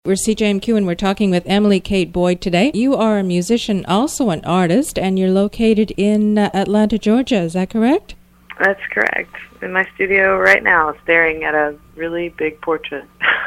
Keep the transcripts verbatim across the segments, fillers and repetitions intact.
We're C J M Q and we're talking with Emily Kate Boyd today. You are a musician, also an artist, and you're located in uh, Atlanta, Georgia. Is that correct? That's correct. In my studio right now, staring at a really big portrait.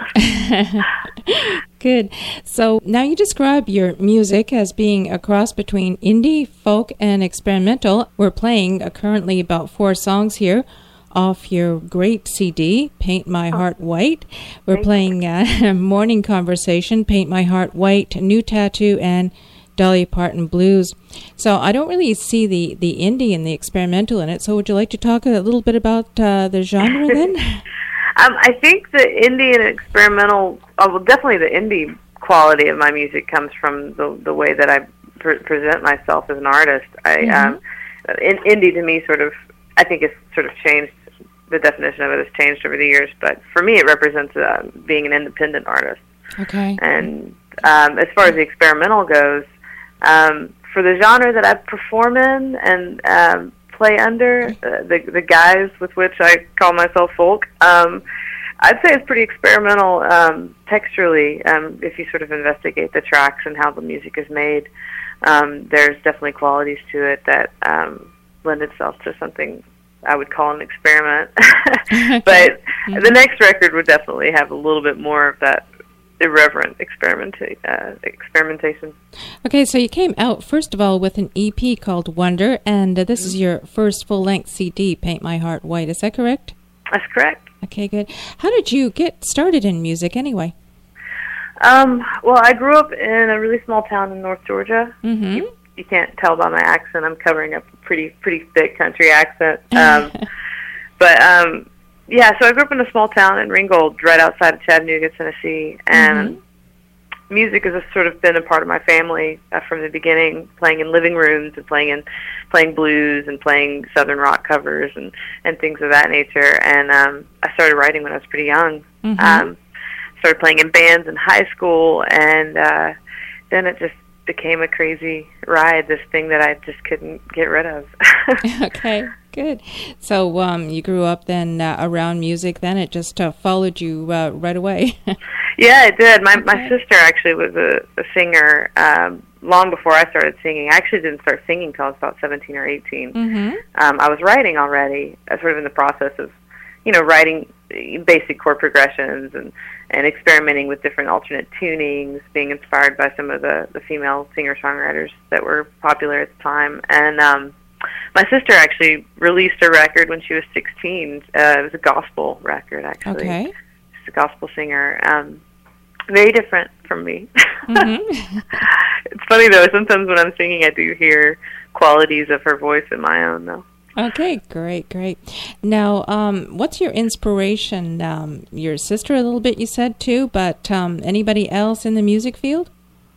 Good. So now you describe your music as being a cross between indie, folk, and experimental. We're playing uh, currently about four songs here off your great C D, Paint My Heart White. We're playing uh, Morning Conversation, Paint My Heart White, New Tattoo, and Dolly Parton Blues. So I don't really see the, the indie and the experimental in it, so would you like to talk a little bit about uh, the genre then? um, I think the indie and experimental, oh, well, definitely the indie quality of my music comes from the the way that I pre- present myself as an artist. I mm-hmm. um, in, indie to me sort of, I think it's sort of changed. The definition of it has changed over the years, but for me it represents uh, being an independent artist. Okay. And um, as far as the experimental goes, um, for the genre that I perform in and um, play under, uh, the the guise with which I call myself folk, um, I'd say it's pretty experimental um, texturally. Um, if you sort of investigate the tracks and how the music is made, um, there's definitely qualities to it that um, lend itself to something I would call an experiment. But mm-hmm. the next record would definitely have a little bit more of that irreverent experimenta- uh, experimentation. Okay, so you came out, first of all, with an E P called Wonder, and uh, this mm-hmm. is your first full-length C D, Paint My Heart White. Is that correct? That's correct. Okay, good. How did you get started in music anyway? Um, well, I grew up in a really small town in North Georgia. Mm-hmm. You, you can't tell by my accent. I'm covering up a pretty pretty thick country accent. Um, but, um, yeah, so I grew up in a small town in Ringgold, right outside of Chattanooga, Tennessee. And mm-hmm. music has sort of been a part of my family uh, from the beginning, playing in living rooms and playing in playing blues and playing Southern rock covers and, and things of that nature. And um, I started writing when I was pretty young. Mm-hmm. Um, started playing in bands in high school, and uh, then it just became a crazy ride, this thing that I just couldn't get rid of. Okay, good. So um, you grew up then uh, around music then? It just uh, followed you uh, right away? Yeah, it did. My okay. my sister actually was a, a singer um, long before I started singing. I actually didn't start singing until I was about seventeen or eighteen. Mm-hmm. Um, I was writing already. I was sort of in the process of, you know, writing basic chord progressions and, and experimenting with different alternate tunings, being inspired by some of the, the female singer-songwriters that were popular at the time. And um, my sister actually released a record when she was sixteen. Uh, it was a gospel record, actually. Okay. She's a gospel singer. Um, very different from me. Mm-hmm. It's funny, though. Sometimes when I'm singing, I do hear qualities of her voice in my own, though. Okay, great, great. Now, um, what's your inspiration? Um, your sister a little bit, you said, too, but um, anybody else in the music field?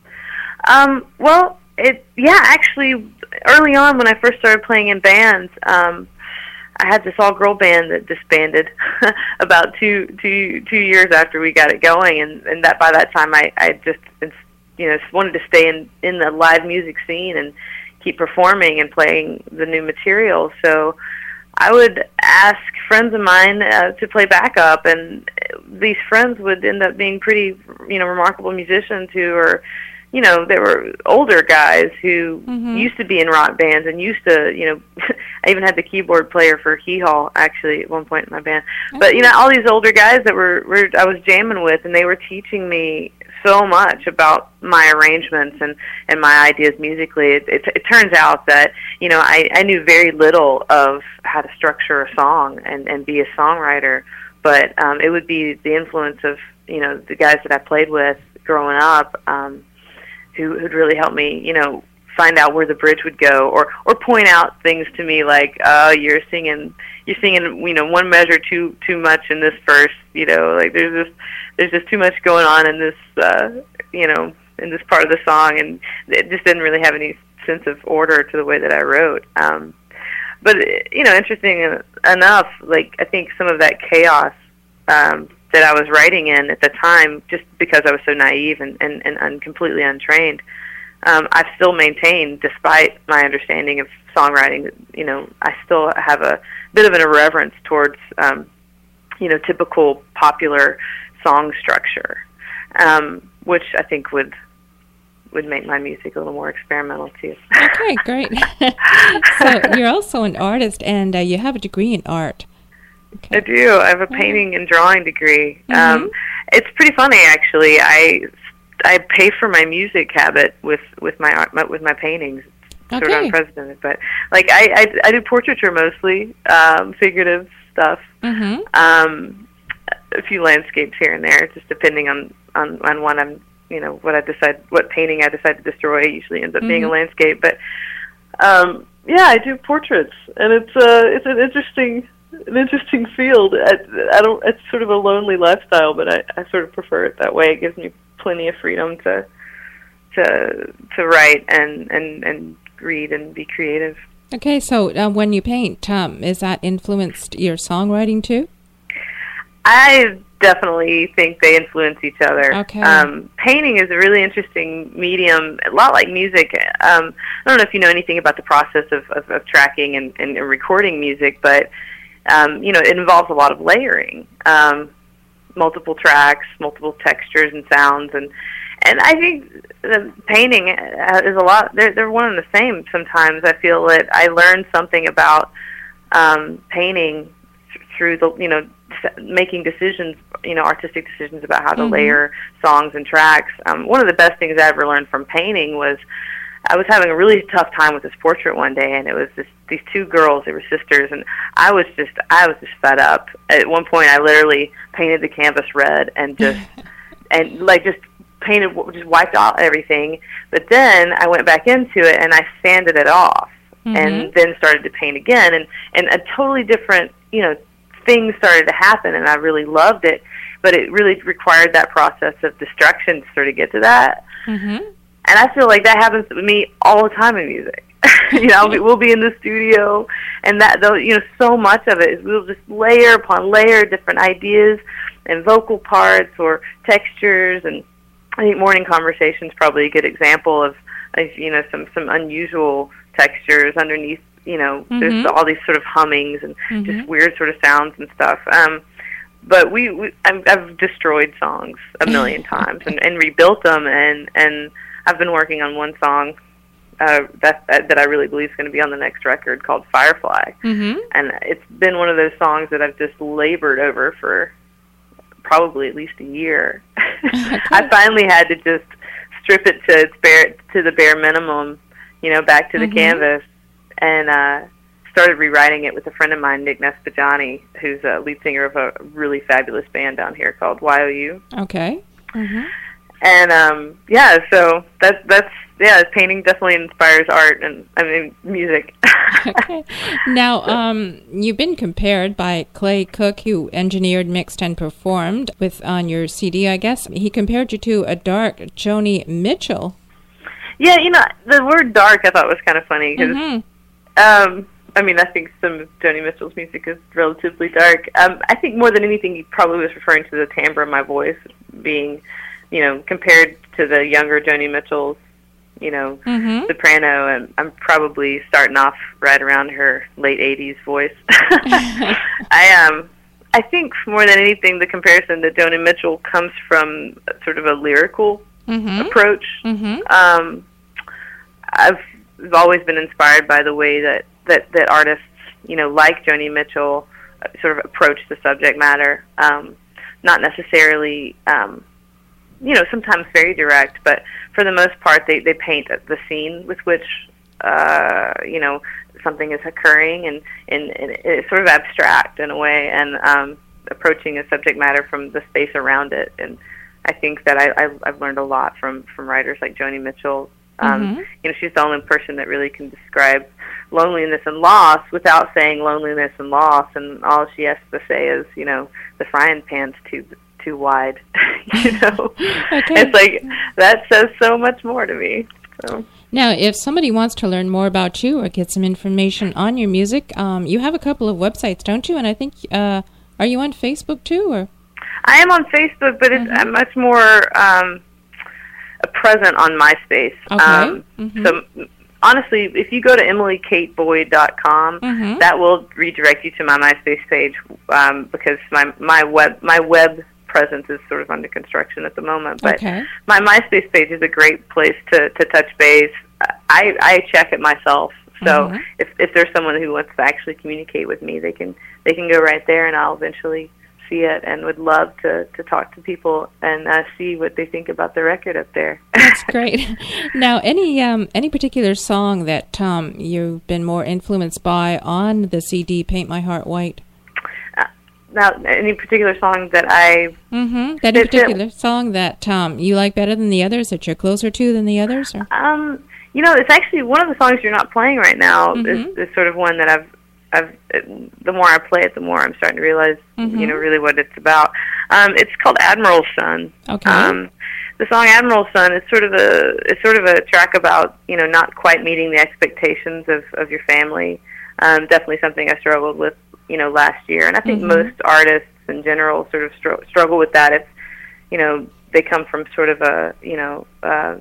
Um, well, it yeah, actually, early on when I first started playing in bands, um, I had this all-girl band that disbanded about two, two, two years after we got it going, and, and that by that time I, I just, you know, wanted to stay in, in the live music scene and keep performing and playing the new material. So I would ask friends of mine uh, to play backup, and these friends would end up being pretty, you know, remarkable musicians who are, you know, they were older guys who mm-hmm. used to be in rock bands and used to, you know, I even had the keyboard player for Hee Haw actually at one point in my band. Okay. But, you know, all these older guys that were, were I was jamming with, and they were teaching me so much about my arrangements and, and my ideas musically. It, it, it turns out that, you know, I, I knew very little of how to structure a song and, and be a songwriter, but um, it would be the influence of, you know, the guys that I played with growing up um, who who'd really helped me, you know, find out where the bridge would go, or, or point out things to me like, oh, you're singing, you're singing, you know, one measure too too much in this verse, you know, like there's this, there's just too much going on in this, uh, you know, in this part of the song, and it just didn't really have any sense of order to the way that I wrote. Um, but, you know, interesting enough, like, I think some of that chaos um, that I was writing in at the time, just because I was so naive and, and, and un- completely untrained, um, I've still maintained, despite my understanding of songwriting, you know, I still have a bit of an irreverence towards, um, you know, typical popular song structure. um, which I think would would make my music a little more experimental too. Okay, great. So you're also an artist, and uh, you have a degree in art. Okay. I do. I have a painting and drawing degree. Mm-hmm. Um, it's pretty funny, actually. I I pay for my music habit with with my art, my, with my paintings. It's sort of Okay. unprecedented, but like I, I I do portraiture mostly, um, figurative stuff. Mm-hmm. Um, a few landscapes here and there, just depending on on on what I'm, you know, what I decide, what painting I decide to destroy. It usually ends up being a Mhm. landscape, but um, yeah, I do portraits, and it's uh it's an interesting an interesting field. I, I don't. It's sort of a lonely lifestyle, but I, I sort of prefer it that way. It gives me plenty of freedom to to to write and and and read and be creative. Okay, so uh, when you paint, um, is that influenced your songwriting too? I definitely think they influence each other. Okay. Um, painting is a really interesting medium, a lot like music. Um, I don't know if you know anything about the process of, of, of tracking and, and recording music, but um, you know, it involves a lot of layering, um, multiple tracks, multiple textures and sounds, and and I think the painting is a lot. They're they're one and the same. Sometimes I feel that I learned something about um, painting th- through the you know making decisions, you know, artistic decisions about how to Mm-hmm. layer songs and tracks. Um, one of the best things I ever learned from painting was I was having a really tough time with this portrait one day, and it was this, these two girls. They were sisters, and I was just I was just fed up. At one point, I literally painted the canvas red and just and like just painted, just wiped out everything. But then I went back into it and I sanded it off, Mm-hmm. and then started to paint again, and and a totally different, you know, things started to happen, and I really loved it. But it really required that process of destruction to sort of get to that. Mm-hmm. And I feel like that happens with me all the time in music. you know, I'll be, we'll be in the studio, and that, though, you know, so much of it is we'll just layer upon layer different ideas and vocal parts or textures. And I think Morning Conversation is probably a good example of, of, you know, some some unusual textures underneath. You know, Mm-hmm. there's all these sort of hummings and Mhm. just weird sort of sounds and stuff. Um, but we, we I've, I've destroyed songs a million times and, and rebuilt them, and and I've been working on one song uh, that that I really believe is going to be on the next record called Firefly, Mm-hmm. and it's been one of those songs that I've just labored over for probably at least a year. I finally had to just strip it to its bare to the bare minimum, you know, back to the Mhm. canvas, and uh, started rewriting it with a friend of mine, Nick Nespajani, who's a lead singer of a really fabulous band down here called Y O U. Okay. Mm-hmm. And um, yeah, so that's that's yeah, painting definitely inspires art and I mean music. Okay. Now, um, you've been compared by Clay Cook, who engineered, mixed, and performed with on your C D, I guess. He compared you to a dark Joni Mitchell. Yeah, you know, the word dark I thought was kind of funny because Mm-hmm. um, I mean I think some of Joni Mitchell's music is relatively dark. Um, I think more than anything he probably was referring to the timbre of my voice being, you know, compared to the younger Joni Mitchell's, you know, Mm-hmm. soprano, and I'm probably starting off right around her late eighties voice. I um, I think more than anything, the comparison to Joni Mitchell comes from sort of a lyrical Mm-hmm. approach. Mm-hmm. Um, I've I've always been inspired by the way that, that, that artists, you know, like Joni Mitchell, uh, sort of approach the subject matter. Um, not necessarily, um, you know, sometimes very direct, but for the most part, they, they paint the scene with which, uh, you know, something is occurring, and, and, and it's sort of abstract in a way, and um, approaching a subject matter from the space around it. And I think that I, I, I've learned a lot from, from writers like Joni Mitchell. Um, Mhm. You know, she's the only person that really can describe loneliness and loss without saying loneliness and loss, and all she has to say is, you know, the frying pan's too too wide. you know, Okay. it's like that says so much more to me. So. Now, if somebody wants to learn more about you or get some information on your music, um, you have a couple of websites, don't you? And I think, uh, are you on Facebook too, or? I am on Facebook, but it's Mhm. I'm much more um, present on MySpace. Okay. Um, Mhm. So honestly, if you go to emily kate boyd dot com, Mhm. that will redirect you to my MySpace page, um, because my my web my web presence is sort of under construction at the moment. But okay. my MySpace page is a great place to, to touch base. I, I check it myself. So mm-hmm. if if there's someone who wants to actually communicate with me, they can they can go right there, and I'll eventually see it, and would love to, to talk to people and uh, see what they think about the record up there. That's great. Now, any um, any particular song that um, you've been more influenced by on the C D, Paint My Heart White? Uh, now, any particular song that I... Mm-hmm. Any particular it, song that um, you like better than the others, that you're closer to than the others? Or? Um, you know, it's actually one of the songs you're not playing right now mm-hmm. is, is sort of one that I've I've, it, the more I play it, the more I'm starting to realize, mm-hmm. you know, really what it's about. Um, it's called Admiral's Son. Okay. Um, the song Admiral's Son is sort of a it's sort of a track about, you know, not quite meeting the expectations of, of your family. Um, definitely something I struggled with, you know, last year, and I think mm-hmm. most artists in general sort of str- struggle with that if, you know, they come from sort of a, you know, uh,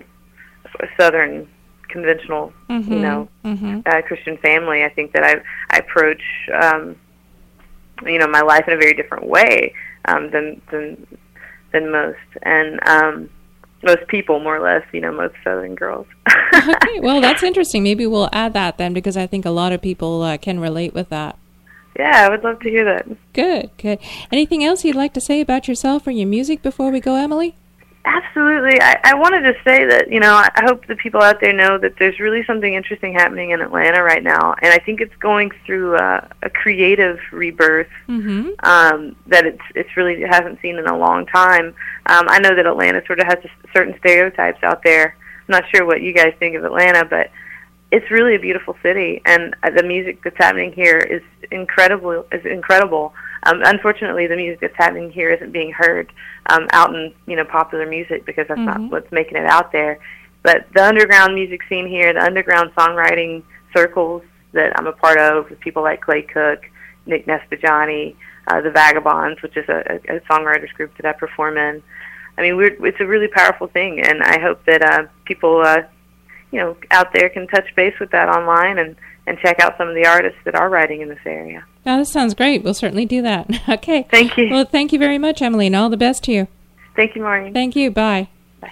a southern conventional, mm-hmm, you know, mm-hmm. uh, Christian family. I think that I I approach, um, you know, my life in a very different way um, than than than most, and um, most people, more or less, you know, most Southern girls. Okay, well, that's interesting. Maybe we'll add that then, because I think a lot of people uh, can relate with that. Yeah, I would love to hear that. Good, good. Anything else you'd like to say about yourself or your music before we go, Emily? Absolutely. I, I wanted to say that, you know, I hope that people out there know that there's really something interesting happening in Atlanta right now, and I think it's going through uh, a creative rebirth mm-hmm. um, that it's it's really hasn't seen in a long time. Um, I know that Atlanta sort of has certain stereotypes out there. I'm not sure what you guys think of Atlanta, but it's really a beautiful city, and the music that's happening here is incredible. Is incredible. Um, unfortunately, the music that's happening here isn't being heard um, out in, you know, popular music, because that's mm-hmm. not what's making it out there. But the underground music scene here, the underground songwriting circles that I'm a part of, with people like Clay Cook, Nick Nespajani, uh, the Vagabonds, which is a, a songwriters group that I perform in. I mean, we're, it's a really powerful thing, and I hope that uh, people, uh, you know, out there can touch base with that online and, and check out some of the artists that are writing in this area. Oh, that sounds great. We'll certainly do that. Okay. Thank you. Well, thank you very much, Emily, and all the best to you. Thank you, Maureen. Thank you. Bye. Bye.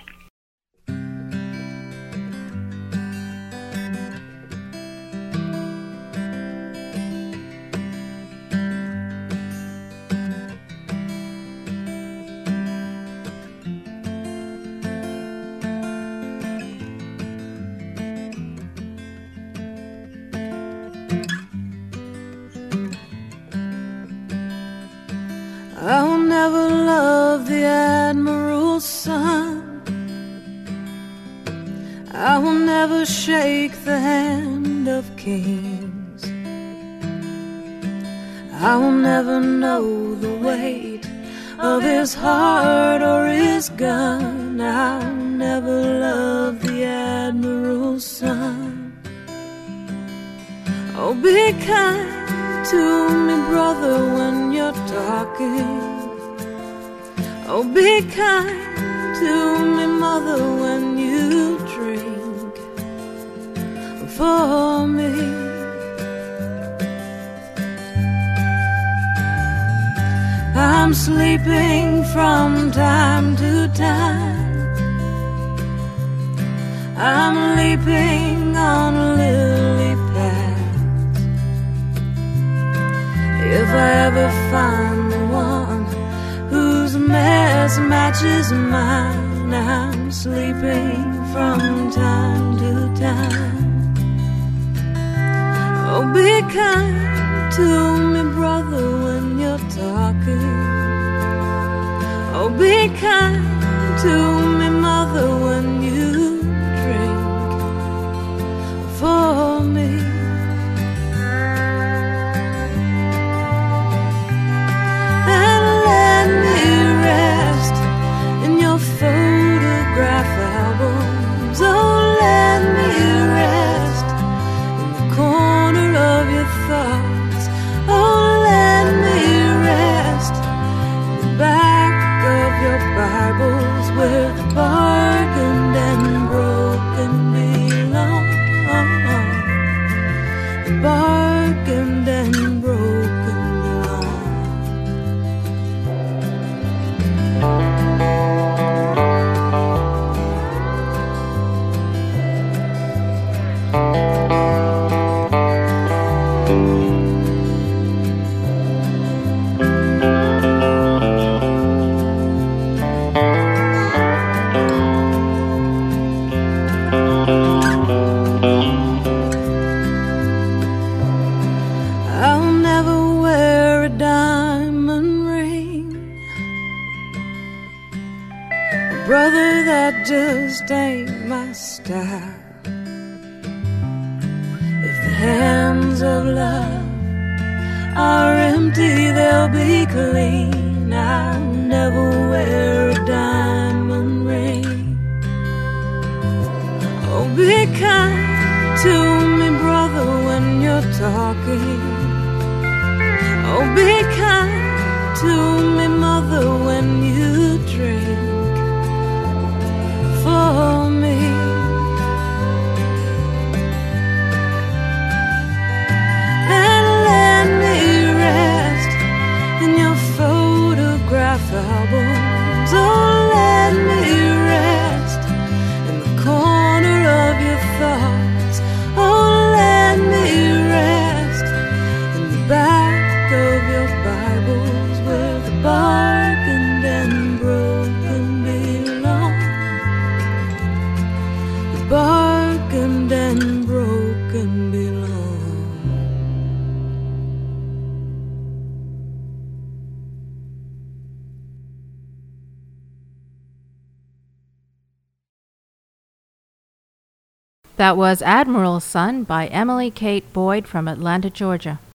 I will never love the Admiral's son. I will never shake the hand of kings. I will never know the weight of his heart or his gun. I'll never love the Admiral's son. Oh, be kind to me, brother, when you're talking. Oh, be kind to me, mother, when you drink for me. I'm sleeping from time to time. I'm leaping on lily pads. If I ever find the one whose mess matches mine, I'm sleeping from time to time. Oh, be kind to me, brother, when you're talking. Oh, be kind to me, mother, when you drink for me. And let me rest in your photograph albums. Oh, let me rest in the corner of your thoughts. Oh, let me rest in the back of your Bibles, where that just ain't my style. If the hands of love are empty, they'll be clean. I'll never wear a diamond ring. Oh, be kind to me, brother, when you're talking. Oh, be kind to me, mother, when you drink for me. And let me rest in your photograph albums. Oh, let me rest in the corner of your thoughts. Oh, let me rest in the back of your Bibles where the bargained and broken belong. The bargained and broken belong. That was Admiral's Son by Emily Kate Boyd from Atlanta, Georgia.